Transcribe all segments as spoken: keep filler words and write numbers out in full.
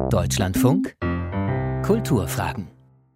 Deutschlandfunk Kulturfragen.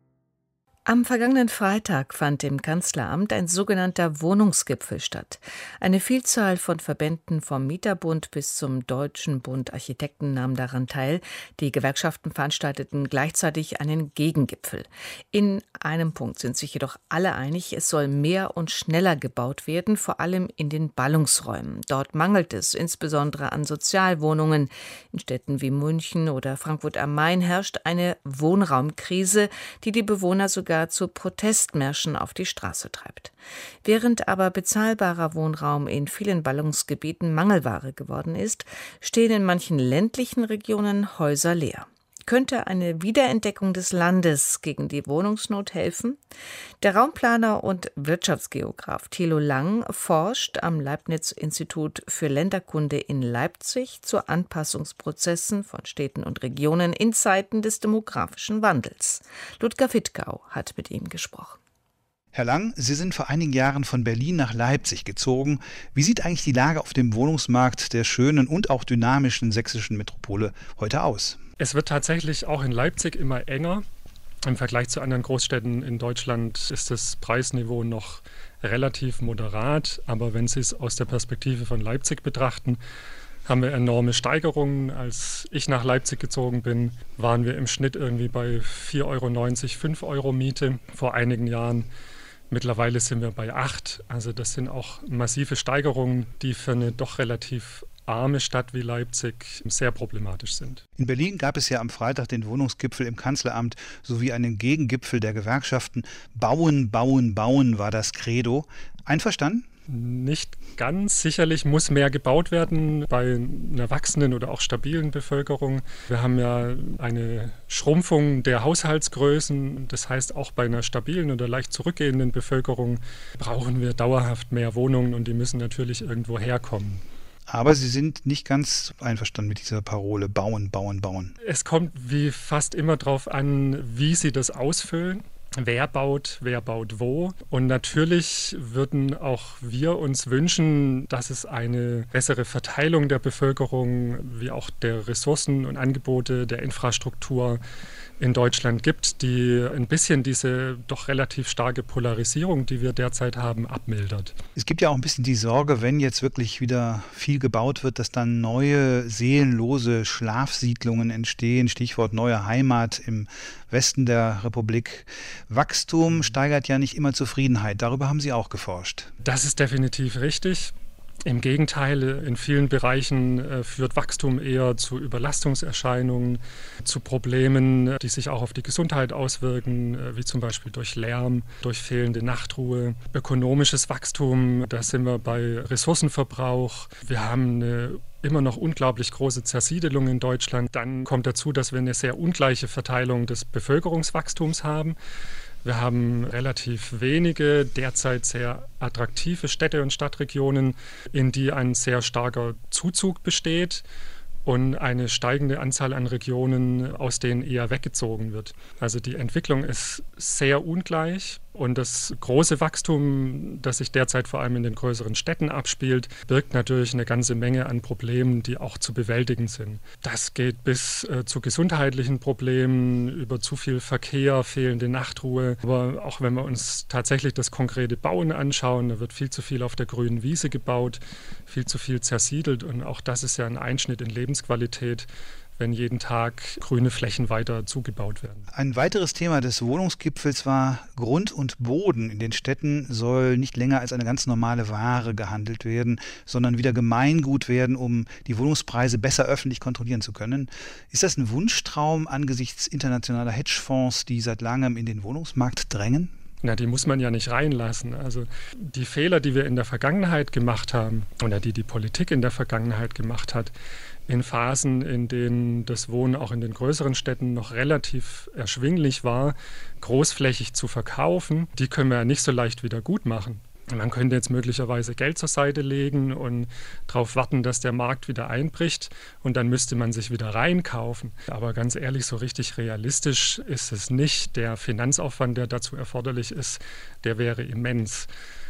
Am vergangenen Freitag fand im Kanzleramt ein sogenannter Wohnungsgipfel statt. Eine Vielzahl von Verbänden vom Mieterbund bis zum Deutschen Bund Architekten nahmen daran teil. Die Gewerkschaften veranstalteten gleichzeitig einen Gegengipfel. In einem Punkt sind sich jedoch alle einig, es soll mehr und schneller gebaut werden, vor allem in den Ballungsräumen. Dort mangelt es insbesondere an Sozialwohnungen. In Städten wie München oder Frankfurt am Main herrscht eine Wohnraumkrise, die die Bewohner sogar zu Protestmärschen auf die Straße treibt. Während aber bezahlbarer Wohnraum in vielen Ballungsgebieten Mangelware geworden ist, stehen in manchen ländlichen Regionen Häuser leer. Könnte eine Wiederentdeckung des Landes gegen die Wohnungsnot helfen? Der Raumplaner und Wirtschaftsgeograf Thilo Lang forscht am Leibniz-Institut für Länderkunde in Leipzig zu Anpassungsprozessen von Städten und Regionen in Zeiten des demografischen Wandels. Ludger Wittgau hat mit ihm gesprochen. Herr Lang, Sie sind vor einigen Jahren von Berlin nach Leipzig gezogen. Wie sieht eigentlich die Lage auf dem Wohnungsmarkt der schönen und auch dynamischen sächsischen Metropole heute aus? Es wird tatsächlich auch in Leipzig immer enger. Im Vergleich zu anderen Großstädten in Deutschland ist das Preisniveau noch relativ moderat. Aber wenn Sie es aus der Perspektive von Leipzig betrachten, haben wir enorme Steigerungen. Als ich nach Leipzig gezogen bin, waren wir im Schnitt irgendwie bei vier Euro neunzig, fünf Euro Miete vor einigen Jahren. Mittlerweile sind wir bei acht. Also das sind auch massive Steigerungen, die für eine doch relativ arme Stadt wie Leipzig sehr problematisch sind. In Berlin gab es ja am Freitag den Wohnungsgipfel im Kanzleramt sowie einen Gegengipfel der Gewerkschaften. Bauen, bauen, bauen war das Credo. Einverstanden? Nicht ganz. Sicherlich muss mehr gebaut werden bei einer wachsenden oder auch stabilen Bevölkerung. Wir haben ja eine Schrumpfung der Haushaltsgrößen. Das heißt, auch bei einer stabilen oder leicht zurückgehenden Bevölkerung brauchen wir dauerhaft mehr Wohnungen und die müssen natürlich irgendwo herkommen. Aber Sie sind nicht ganz einverstanden mit dieser Parole, bauen, bauen, bauen. Es kommt wie fast immer darauf an, wie Sie das ausfüllen. Wer baut, wer baut wo. Und natürlich würden auch wir uns wünschen, dass es eine bessere Verteilung der Bevölkerung, wie auch der Ressourcen und Angebote, der Infrastruktur in Deutschland gibt, die ein bisschen diese doch relativ starke Polarisierung, die wir derzeit haben, abmildert. Es gibt ja auch ein bisschen die Sorge, wenn jetzt wirklich wieder viel gebaut wird, dass dann neue seelenlose Schlafsiedlungen entstehen. Stichwort neue Heimat im Westen der Republik. Wachstum steigert ja nicht immer Zufriedenheit. Darüber haben Sie auch geforscht. Das ist definitiv richtig. Im Gegenteil, in vielen Bereichen äh, führt Wachstum eher zu Überlastungserscheinungen, zu Problemen, die sich auch auf die Gesundheit auswirken, äh, wie zum Beispiel durch Lärm, durch fehlende Nachtruhe. Ökonomisches Wachstum, da sind wir bei Ressourcenverbrauch. Wir haben eine immer noch unglaublich große Zersiedelung in Deutschland. Dann kommt dazu, dass wir eine sehr ungleiche Verteilung des Bevölkerungswachstums haben. Wir haben relativ wenige, derzeit sehr attraktive Städte und Stadtregionen, in die ein sehr starker Zuzug besteht und eine steigende Anzahl an Regionen, aus denen eher weggezogen wird. Also die Entwicklung ist sehr ungleich. Und das große Wachstum, das sich derzeit vor allem in den größeren Städten abspielt, birgt natürlich eine ganze Menge an Problemen, die auch zu bewältigen sind. Das geht bis äh, zu gesundheitlichen Problemen, über zu viel Verkehr, fehlende Nachtruhe. Aber auch wenn wir uns tatsächlich das konkrete Bauen anschauen, da wird viel zu viel auf der grünen Wiese gebaut, viel zu viel zersiedelt. Und auch das ist ja ein Einschnitt in Lebensqualität, wenn jeden Tag grüne Flächen weiter zugebaut werden. Ein weiteres Thema des Wohnungsgipfels war Grund und Boden. In den Städten soll nicht länger als eine ganz normale Ware gehandelt werden, sondern wieder Gemeingut werden, um die Wohnungspreise besser öffentlich kontrollieren zu können. Ist das ein Wunschtraum angesichts internationaler Hedgefonds, die seit langem in den Wohnungsmarkt drängen? Na, die muss man ja nicht reinlassen. Also die Fehler, die wir in der Vergangenheit gemacht haben oder die die Politik in der Vergangenheit gemacht hat, in Phasen, in denen das Wohnen auch in den größeren Städten noch relativ erschwinglich war, großflächig zu verkaufen, die können wir ja nicht so leicht wieder gut machen. Man könnte jetzt möglicherweise Geld zur Seite legen und darauf warten, dass der Markt wieder einbricht und dann müsste man sich wieder reinkaufen. Aber ganz ehrlich, so richtig realistisch ist es nicht. Der Finanzaufwand, der dazu erforderlich ist, der wäre immens.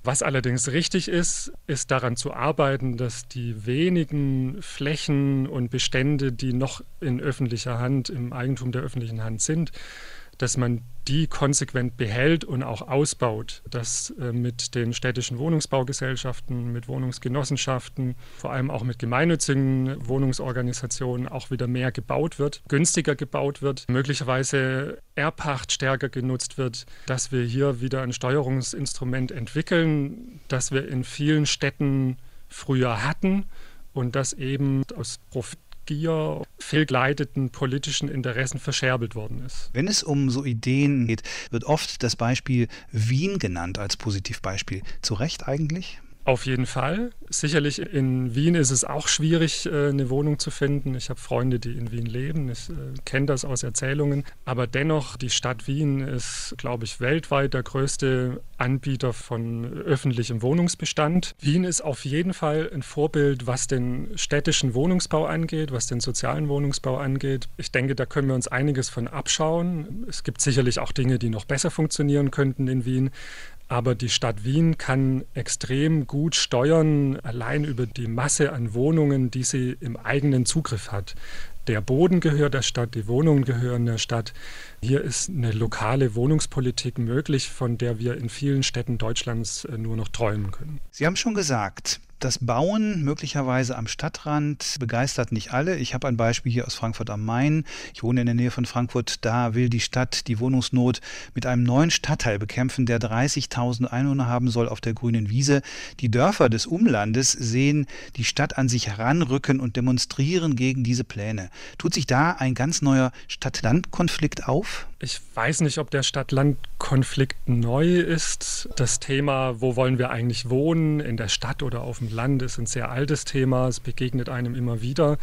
Was allerdings richtig ist, ist daran zu arbeiten, dass die wenigen Flächen und Bestände, die noch in öffentlicher Hand, im Eigentum der öffentlichen Hand sind, dass man die konsequent behält und auch ausbaut, dass äh, mit den städtischen Wohnungsbaugesellschaften, mit Wohnungsgenossenschaften, vor allem auch mit gemeinnützigen Wohnungsorganisationen auch wieder mehr gebaut wird, günstiger gebaut wird, möglicherweise Erbpacht stärker genutzt wird, dass wir hier wieder ein Steuerungsinstrument entwickeln, das wir in vielen Städten früher hatten und das eben aus Profit Gier, fehlgeleiteten politischen Interessen verscherbelt worden ist. Wenn es um so Ideen geht, wird oft das Beispiel Wien genannt als Positivbeispiel. Zu Recht eigentlich? Auf jeden Fall. Sicherlich in Wien ist es auch schwierig, eine Wohnung zu finden. Ich habe Freunde, die in Wien leben. Ich kenne das aus Erzählungen. Aber dennoch, die Stadt Wien ist, glaube ich, weltweit der größte Anbieter von öffentlichem Wohnungsbestand. Wien ist auf jeden Fall ein Vorbild, was den städtischen Wohnungsbau angeht, was den sozialen Wohnungsbau angeht. Ich denke, da können wir uns einiges von abschauen. Es gibt sicherlich auch Dinge, die noch besser funktionieren könnten in Wien. Aber die Stadt Wien kann extrem gut steuern, allein über die Masse an Wohnungen, die sie im eigenen Zugriff hat. Der Boden gehört der Stadt, die Wohnungen gehören der Stadt. Hier ist eine lokale Wohnungspolitik möglich, von der wir in vielen Städten Deutschlands nur noch träumen können. Sie haben schon gesagt, das Bauen möglicherweise am Stadtrand begeistert nicht alle. Ich habe ein Beispiel hier aus Frankfurt am Main. Ich wohne in der Nähe von Frankfurt. Da will die Stadt die Wohnungsnot mit einem neuen Stadtteil bekämpfen, der dreißigtausend Einwohner haben soll auf der grünen Wiese. Die Dörfer des Umlandes sehen die Stadt an sich heranrücken und demonstrieren gegen diese Pläne. Tut sich da ein ganz neuer Stadt-Land-Konflikt auf? Ich weiß nicht, ob der Stadt-Land-Konflikt neu ist. Das Thema, wo wollen wir eigentlich wohnen, in der Stadt oder auf dem Land, ist ein sehr altes Thema. Es begegnet einem immer wieder.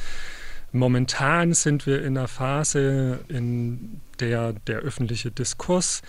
Momentan sind wir in einer Phase, in der der öffentliche Diskurs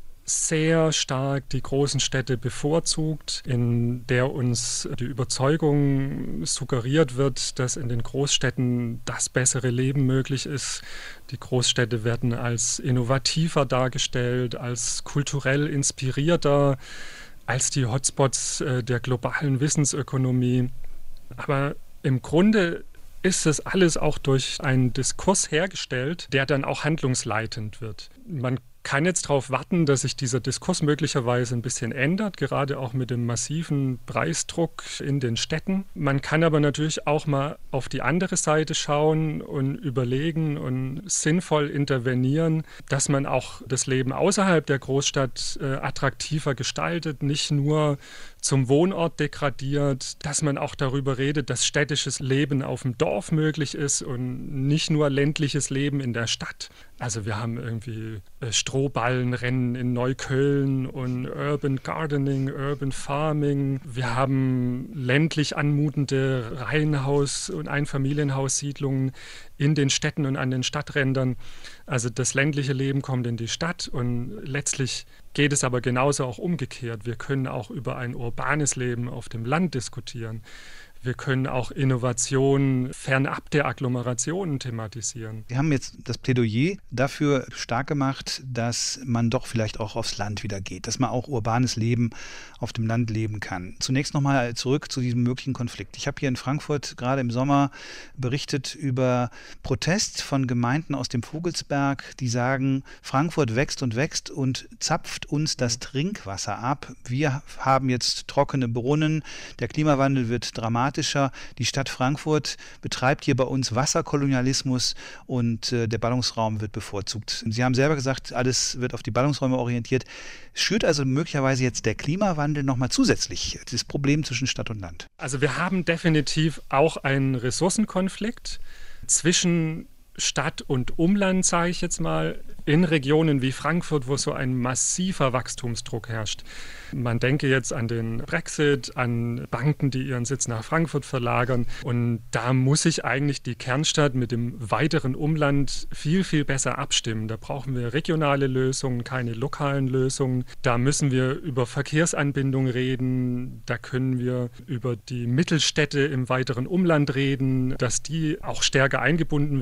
sehr stark die großen Städte bevorzugt, in der uns die Überzeugung suggeriert wird, dass in den Großstädten das bessere Leben möglich ist. Die Großstädte werden als innovativer dargestellt, als kulturell inspirierter, als die Hotspots der globalen Wissensökonomie. Aber im Grunde ist es alles auch durch einen Diskurs hergestellt, der dann auch handlungsleitend wird. Man kann jetzt darauf warten, dass sich dieser Diskurs möglicherweise ein bisschen ändert, gerade auch mit dem massiven Preisdruck in den Städten. Man kann aber natürlich auch mal auf die andere Seite schauen und überlegen und sinnvoll intervenieren, dass man auch das Leben außerhalb der Großstadt äh, attraktiver gestaltet, nicht nur zum Wohnort degradiert, dass man auch darüber redet, dass städtisches Leben auf dem Dorf möglich ist und nicht nur ländliches Leben in der Stadt. Also wir haben irgendwie äh, Strohballenrennen in Neukölln und Urban Gardening, Urban Farming. Wir haben ländlich anmutende Reihenhaus- und Einfamilienhaussiedlungen in den Städten und an den Stadträndern. Also das ländliche Leben kommt in die Stadt und letztlich geht es aber genauso auch umgekehrt. Wir können auch über ein urbanes Leben auf dem Land diskutieren. Wir können auch Innovation fernab der Agglomerationen thematisieren. Sie haben jetzt das Plädoyer dafür stark gemacht, dass man doch vielleicht auch aufs Land wieder geht, dass man auch urbanes Leben auf dem Land leben kann. Zunächst nochmal zurück zu diesem möglichen Konflikt. Ich habe hier in Frankfurt gerade im Sommer berichtet über Protest von Gemeinden aus dem Vogelsberg, die sagen, Frankfurt wächst und wächst und zapft uns das Trinkwasser ab. Wir haben jetzt trockene Brunnen, der Klimawandel wird dramatisch. Die Stadt Frankfurt betreibt hier bei uns Wasserkolonialismus und äh, der Ballungsraum wird bevorzugt. Sie haben selber gesagt, alles wird auf die Ballungsräume orientiert. Schürt also möglicherweise jetzt der Klimawandel nochmal zusätzlich das Problem zwischen Stadt und Land? Also wir haben definitiv auch einen Ressourcenkonflikt zwischen Stadt und Umland, sage ich jetzt mal, in Regionen wie Frankfurt, wo so ein massiver Wachstumsdruck herrscht. Man denke jetzt an den Brexit, an Banken, die ihren Sitz nach Frankfurt verlagern. Und da muss sich eigentlich die Kernstadt mit dem weiteren Umland viel, viel besser abstimmen. Da brauchen wir regionale Lösungen, keine lokalen Lösungen. Da müssen wir über Verkehrsanbindung reden. Da können wir über die Mittelstädte im weiteren Umland reden, dass die auch stärker eingebunden werden in die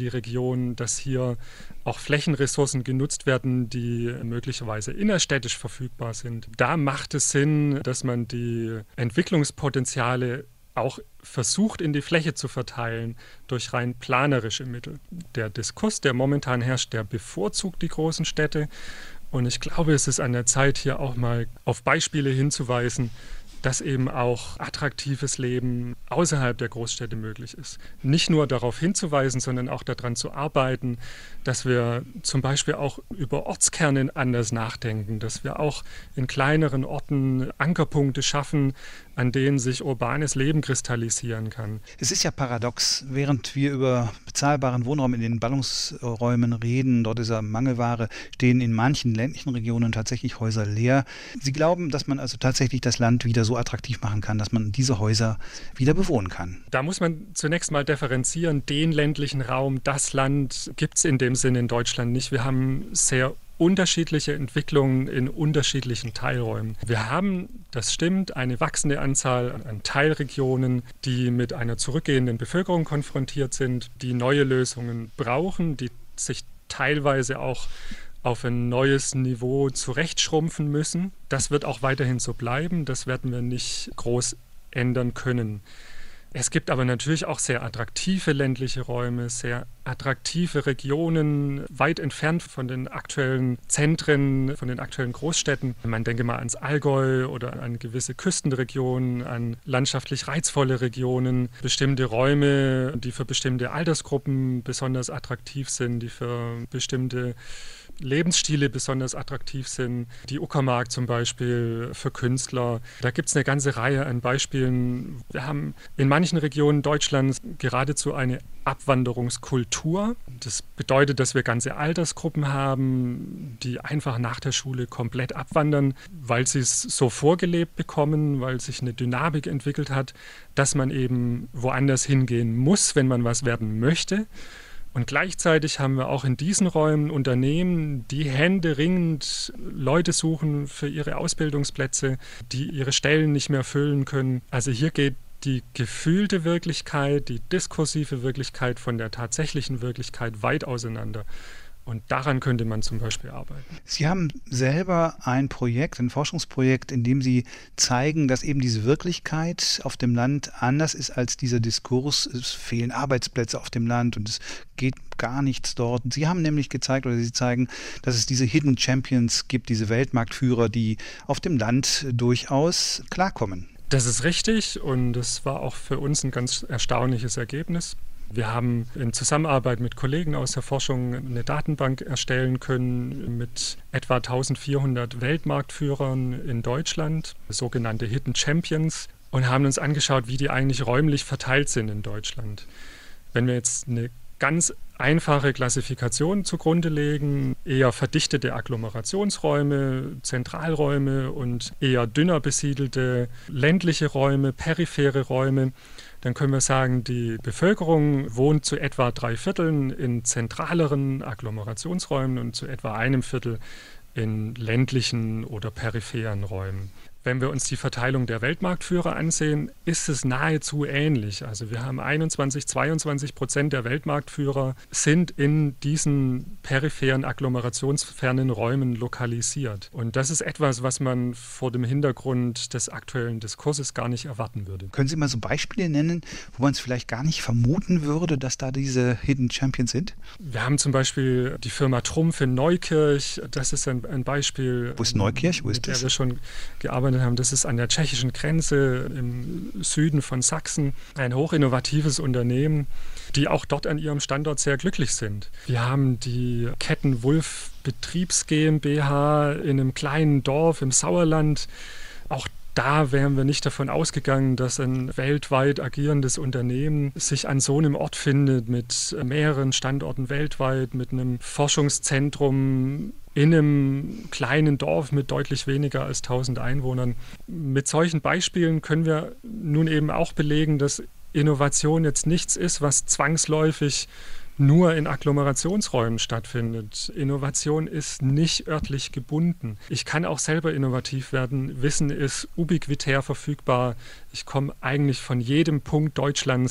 die Region, dass hier auch Flächenressourcen genutzt werden, die möglicherweise innerstädtisch verfügbar sind. Da macht es Sinn, dass man die Entwicklungspotenziale auch versucht, in die Fläche zu verteilen durch rein planerische Mittel. Der Diskurs, der momentan herrscht, der bevorzugt die großen Städte. Und ich glaube, es ist an der Zeit, hier auch mal auf Beispiele hinzuweisen, dass eben auch attraktives Leben außerhalb der Großstädte möglich ist. Nicht nur darauf hinzuweisen, sondern auch daran zu arbeiten, dass wir zum Beispiel auch über Ortskerne anders nachdenken, dass wir auch in kleineren Orten Ankerpunkte schaffen, an denen sich urbanes Leben kristallisieren kann. Es ist ja paradox, während wir über bezahlbaren Wohnraum in den Ballungsräumen reden, dort ist er Mangelware, stehen in manchen ländlichen Regionen tatsächlich Häuser leer. Sie glauben, dass man also tatsächlich das Land wieder so attraktiv machen kann, dass man diese Häuser wieder bewohnen kann? Da muss man zunächst mal differenzieren. Den ländlichen Raum, das Land gibt es in dem Sinne in Deutschland nicht. Wir haben sehr unterschiedliche Entwicklungen in unterschiedlichen Teilräumen. Wir haben, das stimmt, eine wachsende Anzahl an Teilregionen, die mit einer zurückgehenden Bevölkerung konfrontiert sind, die neue Lösungen brauchen, die sich teilweise auch auf ein neues Niveau zurechtschrumpfen müssen. Das wird auch weiterhin so bleiben. Das werden wir nicht groß ändern können. Es gibt aber natürlich auch sehr attraktive ländliche Räume, sehr attraktive Regionen, weit entfernt von den aktuellen Zentren, von den aktuellen Großstädten. Man denke mal ans Allgäu oder an gewisse Küstenregionen, an landschaftlich reizvolle Regionen, bestimmte Räume, die für bestimmte Altersgruppen besonders attraktiv sind, die für bestimmte Lebensstile besonders attraktiv sind. Die Uckermark zum Beispiel für Künstler. Da gibt es eine ganze Reihe an Beispielen. Wir haben in manchen Regionen Deutschlands geradezu eine Abwanderungskultur. Das bedeutet, dass wir ganze Altersgruppen haben, die einfach nach der Schule komplett abwandern, weil sie es so vorgelebt bekommen, weil sich eine Dynamik entwickelt hat, dass man eben woanders hingehen muss, wenn man was werden möchte. Und gleichzeitig haben wir auch in diesen Räumen Unternehmen, die händeringend Leute suchen für ihre Ausbildungsplätze, die ihre Stellen nicht mehr füllen können. Also hier geht die gefühlte Wirklichkeit, die diskursive Wirklichkeit von der tatsächlichen Wirklichkeit weit auseinander. Und daran könnte man zum Beispiel arbeiten. Sie haben selber ein Projekt, ein Forschungsprojekt, in dem Sie zeigen, dass eben diese Wirklichkeit auf dem Land anders ist als dieser Diskurs. Es fehlen Arbeitsplätze auf dem Land und es geht gar nichts dort. Sie haben nämlich gezeigt, oder Sie zeigen, dass es diese Hidden Champions gibt, diese Weltmarktführer, die auf dem Land durchaus klarkommen. Das ist richtig und das war auch für uns ein ganz erstaunliches Ergebnis. Wir haben in Zusammenarbeit mit Kollegen aus der Forschung eine Datenbank erstellen können mit etwa eintausendvierhundert Weltmarktführern in Deutschland, sogenannte Hidden Champions, und haben uns angeschaut, wie die eigentlich räumlich verteilt sind in Deutschland. Wenn wir jetzt eine ganz einfache Klassifikation zugrunde legen, eher verdichtete Agglomerationsräume, Zentralräume und eher dünner besiedelte ländliche Räume, periphere Räume, dann können wir sagen, die Bevölkerung wohnt zu etwa drei Vierteln in zentraleren Agglomerationsräumen und zu etwa einem Viertel in ländlichen oder peripheren Räumen. Wenn wir uns die Verteilung der Weltmarktführer ansehen, ist es nahezu ähnlich. Also wir haben einundzwanzig, zweiundzwanzig Prozent der Weltmarktführer sind in diesen peripheren, agglomerationsfernen Räumen lokalisiert. Und das ist etwas, was man vor dem Hintergrund des aktuellen Diskurses gar nicht erwarten würde. Können Sie mal so Beispiele nennen, wo man es vielleicht gar nicht vermuten würde, dass da diese Hidden Champions sind? Wir haben zum Beispiel die Firma Trumpf in Neukirch. Das ist ein, ein Beispiel. Wo ist Neukirch? Wo ist mit das? Der wir schon gearbeitet haben. Das ist an der tschechischen Grenze im Süden von Sachsen. Ein hochinnovatives Unternehmen, die auch dort an ihrem Standort sehr glücklich sind. Wir haben die Ketten Wulf Betriebs GmbH in einem kleinen Dorf im Sauerland. Auch da wären wir nicht davon ausgegangen, dass ein weltweit agierendes Unternehmen sich an so einem Ort findet, mit mehreren Standorten weltweit, mit einem Forschungszentrum in einem kleinen Dorf mit deutlich weniger als tausend Einwohnern. Mit solchen Beispielen können wir nun eben auch belegen, dass Innovation jetzt nichts ist, was zwangsläufig nur in Agglomerationsräumen stattfindet. Innovation ist nicht örtlich gebunden. Ich kann auch selber innovativ werden. Wissen ist ubiquitär verfügbar. Ich komme eigentlich von jedem Punkt Deutschlands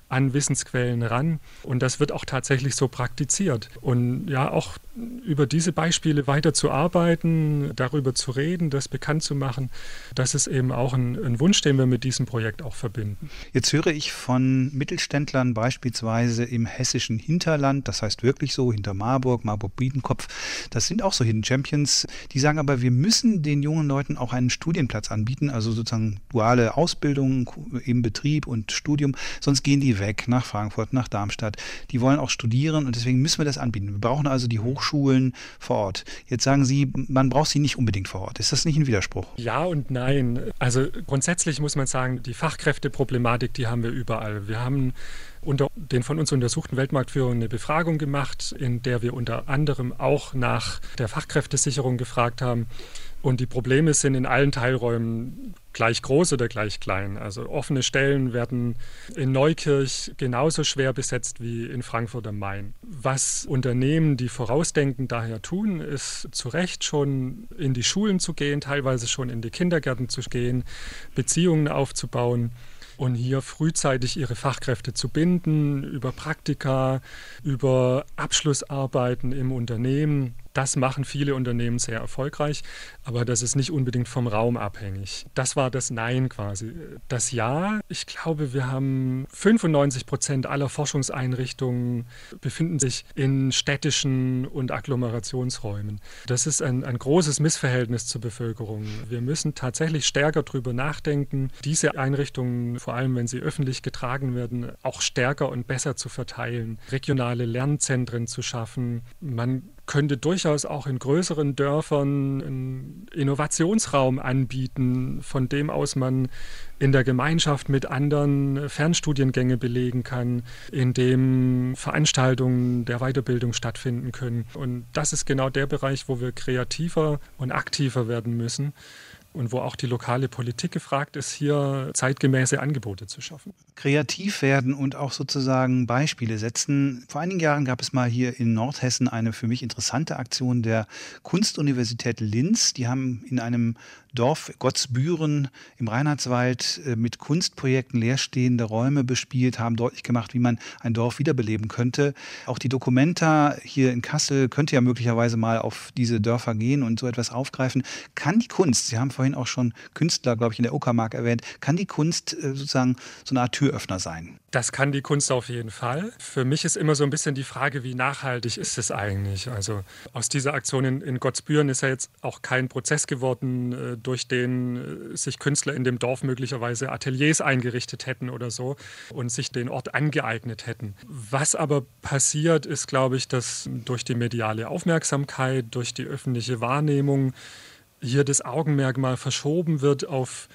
an Wissensquellen ran. Und das wird auch tatsächlich so praktiziert. Und ja, auch über diese Beispiele weiter zu arbeiten, darüber zu reden, das bekannt zu machen, das ist eben auch ein, ein Wunsch, den wir mit diesem Projekt auch verbinden. Jetzt höre ich von Mittelständlern beispielsweise im hessischen Hinterland, das heißt wirklich so, hinter Marburg, Marburg-Biedenkopf, das sind auch so Hidden Champions, die sagen aber, wir müssen den jungen Leuten auch einen Studienplatz anbieten, also sozusagen duale Ausbildung im Betrieb und Studium, sonst gehen die weg nach Frankfurt, nach Darmstadt. Die wollen auch studieren und deswegen müssen wir das anbieten. Wir brauchen also die Hochschulen vor Ort. Jetzt sagen Sie, man braucht sie nicht unbedingt vor Ort. Ist das nicht ein Widerspruch? Ja und nein. Also grundsätzlich muss man sagen, die Fachkräfteproblematik, die haben wir überall. Wir haben unter den von uns untersuchten Weltmarktführern eine Befragung gemacht, in der wir unter anderem auch nach der Fachkräftesicherung gefragt haben. Und die Probleme sind in allen Teilräumen gleich groß oder gleich klein. Also offene Stellen werden in Neukirch genauso schwer besetzt wie in Frankfurt am Main. Was Unternehmen, die vorausdenken, daher tun, ist zu Recht schon in die Schulen zu gehen, teilweise schon in die Kindergärten zu gehen, Beziehungen aufzubauen. Und hier frühzeitig ihre Fachkräfte zu binden, über Praktika, über Abschlussarbeiten im Unternehmen. Das machen viele Unternehmen sehr erfolgreich, aber das ist nicht unbedingt vom Raum abhängig. Das war das Nein quasi. Das Ja, ich glaube, wir haben fünfundneunzig Prozent aller Forschungseinrichtungen befinden sich in städtischen und Agglomerationsräumen. Das ist ein, ein großes Missverhältnis zur Bevölkerung. Wir müssen tatsächlich stärker darüber nachdenken, diese Einrichtungen, vor allem wenn sie öffentlich getragen werden, auch stärker und besser zu verteilen, regionale Lernzentren zu schaffen. Man könnte durchaus auch in größeren Dörfern einen Innovationsraum anbieten, von dem aus man in der Gemeinschaft mit anderen Fernstudiengänge belegen kann, in dem Veranstaltungen der Weiterbildung stattfinden können. Und das ist genau der Bereich, wo wir kreativer und aktiver werden müssen. Und wo auch die lokale Politik gefragt ist, hier zeitgemäße Angebote zu schaffen. Kreativ werden und auch sozusagen Beispiele setzen. Vor einigen Jahren gab es mal hier in Nordhessen eine für mich interessante Aktion der Kunstuniversität Linz. Die haben in einem Dorf Gottsbüren im Reinhardswald mit Kunstprojekten leerstehende Räume bespielt, haben deutlich gemacht, wie man ein Dorf wiederbeleben könnte. Auch die Documenta hier in Kassel könnte ja möglicherweise mal auf diese Dörfer gehen und so etwas aufgreifen. Kann die Kunst, Sie haben vorhin auch schon Künstler, glaube ich, in der Uckermark erwähnt, kann die Kunst sozusagen so eine Art Türöffner sein? Das kann die Kunst auf jeden Fall. Für mich ist immer so ein bisschen die Frage, wie nachhaltig ist es eigentlich? Also aus dieser Aktion in, in Gottsbüren ist ja jetzt auch kein Prozess geworden, durch den sich Künstler in dem Dorf möglicherweise Ateliers eingerichtet hätten oder so und sich den Ort angeeignet hätten. Was aber passiert, ist, glaube ich, dass durch die mediale Aufmerksamkeit, durch die öffentliche Wahrnehmung hier das Augenmerk mal verschoben wird auf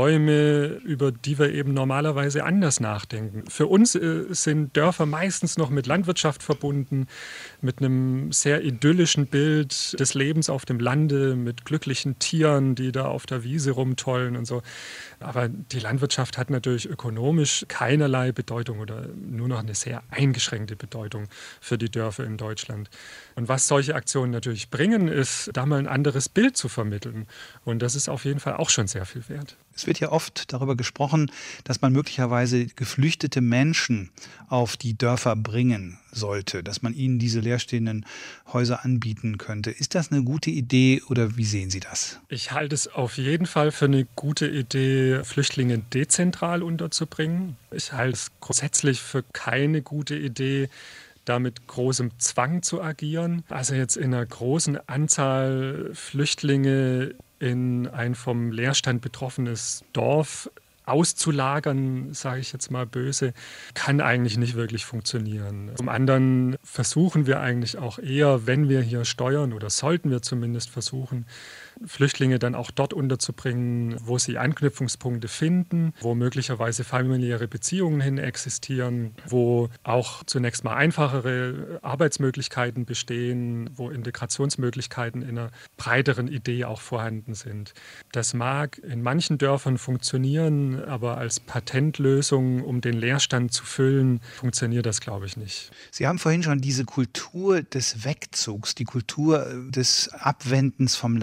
Räume, über die wir eben normalerweise anders nachdenken. Für uns äh, sind Dörfer meistens noch mit Landwirtschaft verbunden, mit einem sehr idyllischen Bild des Lebens auf dem Lande, mit glücklichen Tieren, die da auf der Wiese rumtollen und so. Aber die Landwirtschaft hat natürlich ökonomisch keinerlei Bedeutung oder nur noch eine sehr eingeschränkte Bedeutung für die Dörfer in Deutschland. Und was solche Aktionen natürlich bringen, ist, da mal ein anderes Bild zu vermitteln. Und das ist auf jeden Fall auch schon sehr viel wert. Es wird ja oft darüber gesprochen, dass man möglicherweise geflüchtete Menschen auf die Dörfer bringen sollte, dass man ihnen diese leerstehenden Häuser anbieten könnte. Ist das eine gute Idee oder wie sehen Sie das? Ich halte es auf jeden Fall für eine gute Idee, Flüchtlinge dezentral unterzubringen. Ich halte es grundsätzlich für keine gute Idee, da mit großem Zwang zu agieren. Also jetzt in einer großen Anzahl Flüchtlinge in ein vom Leerstand betroffenes Dorf auszulagern, sage ich jetzt mal böse, kann eigentlich nicht wirklich funktionieren. Zum anderen versuchen wir eigentlich auch eher, wenn wir hier steuern, oder sollten wir zumindest versuchen, Flüchtlinge dann auch dort unterzubringen, wo sie Anknüpfungspunkte finden, wo möglicherweise familiäre Beziehungen hin existieren, wo auch zunächst mal einfachere Arbeitsmöglichkeiten bestehen, wo Integrationsmöglichkeiten in einer breiteren Idee auch vorhanden sind. Das mag in manchen Dörfern funktionieren, aber als Patentlösung, um den Leerstand zu füllen, funktioniert das, glaube ich, nicht. Sie haben vorhin schon diese Kultur des Wegzugs, die Kultur des Abwendens vom Land beschrieben.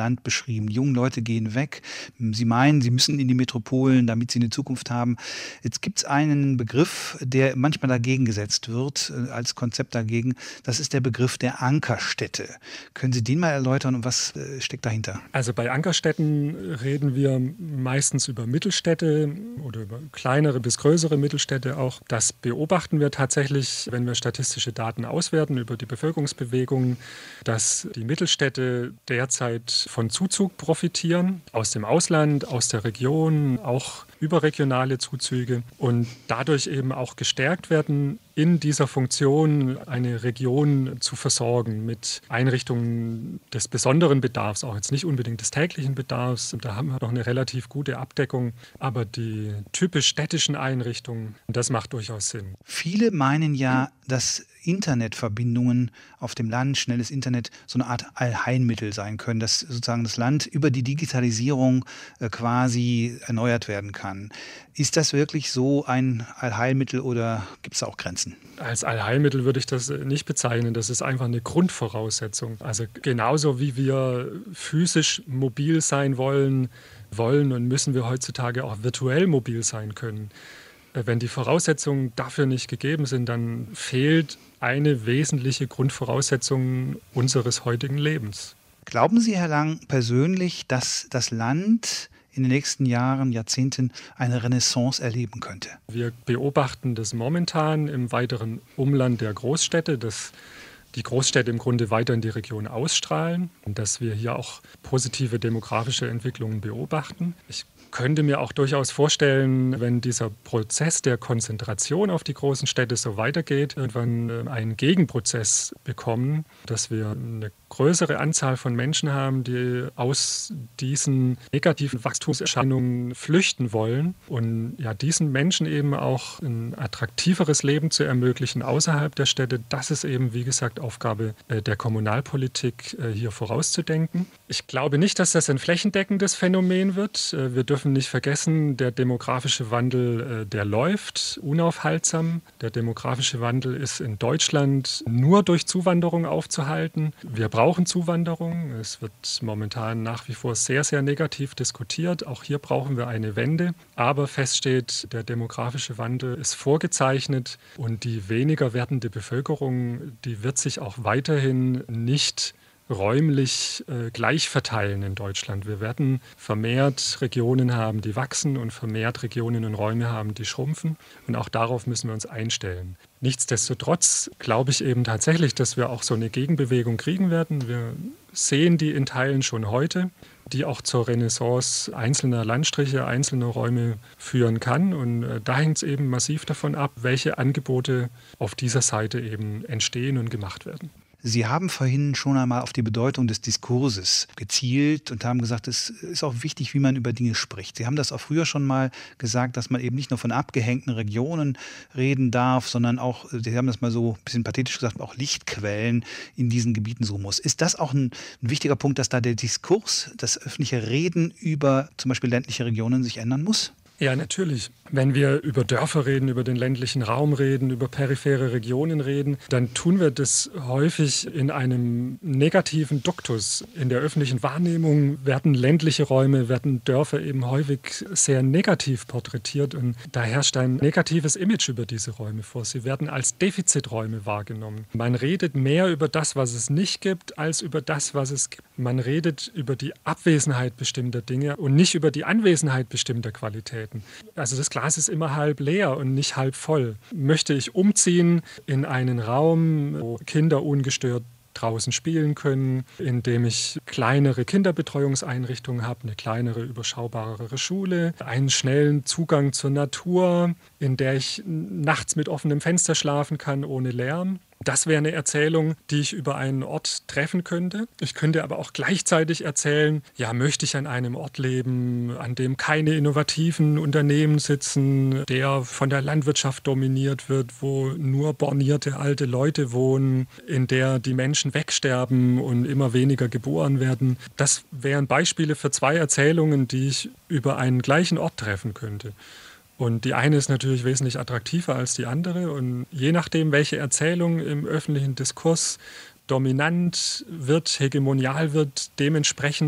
beschrieben. Die jungen Leute gehen weg. Sie meinen, sie müssen in die Metropolen, damit sie eine Zukunft haben. Jetzt gibt es einen Begriff, der manchmal dagegen gesetzt wird, als Konzept dagegen. Das ist der Begriff der Ankerstädte. Können Sie den mal erläutern und was steckt dahinter? Also bei Ankerstädten reden wir meistens über Mittelstädte oder über kleinere bis größere Mittelstädte auch. Das beobachten wir tatsächlich, wenn wir statistische Daten auswerten über die Bevölkerungsbewegungen, dass die Mittelstädte derzeit von Zuzug profitieren, aus dem Ausland, aus der Region, auch überregionale Zuzüge und dadurch eben auch gestärkt werden, in dieser Funktion eine Region zu versorgen mit Einrichtungen des besonderen Bedarfs, auch jetzt nicht unbedingt des täglichen Bedarfs. Da haben wir noch eine relativ gute Abdeckung, aber die typisch städtischen Einrichtungen, das macht durchaus Sinn. Viele meinen ja, dass Internetverbindungen auf dem Land, schnelles Internet, so eine Art Allheilmittel sein können, dass sozusagen das Land über die Digitalisierung äh, quasi erneuert werden kann. Ist das wirklich so ein Allheilmittel oder gibt es da auch Grenzen? Als Allheilmittel würde ich das nicht bezeichnen. Das ist einfach eine Grundvoraussetzung. Also genauso wie wir physisch mobil sein wollen, wollen und müssen wir heutzutage auch virtuell mobil sein können. Wenn die Voraussetzungen dafür nicht gegeben sind, dann fehlt eine wesentliche Grundvoraussetzung unseres heutigen Lebens. Glauben Sie, Herr Lang, persönlich, dass das Land in den nächsten Jahren, Jahrzehnten eine Renaissance erleben könnte? Wir beobachten das momentan im weiteren Umland der Großstädte, dass die Großstädte im Grunde weiter in die Region ausstrahlen und dass wir hier auch positive demografische Entwicklungen beobachten. Ich könnte mir auch durchaus vorstellen, wenn dieser Prozess der Konzentration auf die großen Städte so weitergeht, irgendwann einen Gegenprozess bekommen, dass wir eine größere Anzahl von Menschen haben, die aus diesen negativen Wachstumserscheinungen flüchten wollen und ja, diesen Menschen eben auch ein attraktiveres Leben zu ermöglichen außerhalb der Städte. Das ist eben, wie gesagt, Aufgabe der Kommunalpolitik, hier vorauszudenken. Ich glaube nicht, dass das ein flächendeckendes Phänomen wird. Wir dürfen nicht vergessen, der demografische Wandel, der läuft unaufhaltsam. Der demografische Wandel ist in Deutschland nur durch Zuwanderung aufzuhalten. Wir brauchen Zuwanderung. Es wird momentan nach wie vor sehr, sehr negativ diskutiert. Auch hier brauchen wir eine Wende. Aber fest steht, der demografische Wandel ist vorgezeichnet und die weniger werdende Bevölkerung, die wird sich auch weiterhin nicht räumlich äh, gleich verteilen in Deutschland. Wir werden vermehrt Regionen haben, die wachsen und vermehrt Regionen und Räume haben, die schrumpfen. Und auch darauf müssen wir uns einstellen. Nichtsdestotrotz glaube ich eben tatsächlich, dass wir auch so eine Gegenbewegung kriegen werden. Wir sehen die in Teilen schon heute, die auch zur Renaissance einzelner Landstriche, einzelner Räume führen kann. Und äh, da hängt es eben massiv davon ab, welche Angebote auf dieser Seite eben entstehen und gemacht werden. Sie haben vorhin schon einmal auf die Bedeutung des Diskurses gezielt und haben gesagt, es ist auch wichtig, wie man über Dinge spricht. Sie haben das auch früher schon mal gesagt, dass man eben nicht nur von abgehängten Regionen reden darf, sondern auch, Sie haben das mal so ein bisschen pathetisch gesagt, auch Lichtquellen in diesen Gebieten suchen muss. Ist das auch ein, ein wichtiger Punkt, dass da der Diskurs, das öffentliche Reden über zum Beispiel ländliche Regionen sich ändern muss? Ja, natürlich. Wenn wir über Dörfer reden, über den ländlichen Raum reden, über periphere Regionen reden, dann tun wir das häufig in einem negativen Duktus. In der öffentlichen Wahrnehmung werden ländliche Räume, werden Dörfer eben häufig sehr negativ porträtiert und da herrscht ein negatives Image über diese Räume vor. Sie werden als Defiziträume wahrgenommen. Man redet mehr über das, was es nicht gibt, als über das, was es gibt. Man redet über die Abwesenheit bestimmter Dinge und nicht über die Anwesenheit bestimmter Qualitäten. Also das Glas ist immer halb leer und nicht halb voll. Möchte ich umziehen in einen Raum, wo Kinder ungestört draußen spielen können, indem ich kleinere Kinderbetreuungseinrichtungen habe, eine kleinere, überschaubarere Schule, einen schnellen Zugang zur Natur, in der ich nachts mit offenem Fenster schlafen kann, ohne Lärm. Das wäre eine Erzählung, die ich über einen Ort treffen könnte. Ich könnte aber auch gleichzeitig erzählen, ja, möchte ich an einem Ort leben, an dem keine innovativen Unternehmen sitzen, der von der Landwirtschaft dominiert wird, wo nur bornierte alte Leute wohnen, in der die Menschen wegsterben und immer weniger geboren werden. Das wären Beispiele für zwei Erzählungen, die ich über einen gleichen Ort treffen könnte. Und die eine ist natürlich wesentlich attraktiver als die andere. Und je nachdem, welche Erzählung im öffentlichen Diskurs dominant wird, hegemonial wird, dementsprechend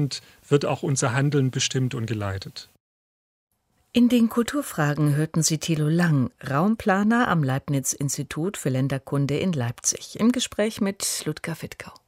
wird auch unser Handeln bestimmt und geleitet. In den Kulturfragen hörten Sie Thilo Lang, Raumplaner am Leibniz-Institut für Länderkunde in Leipzig, im Gespräch mit Ludger Fittkau.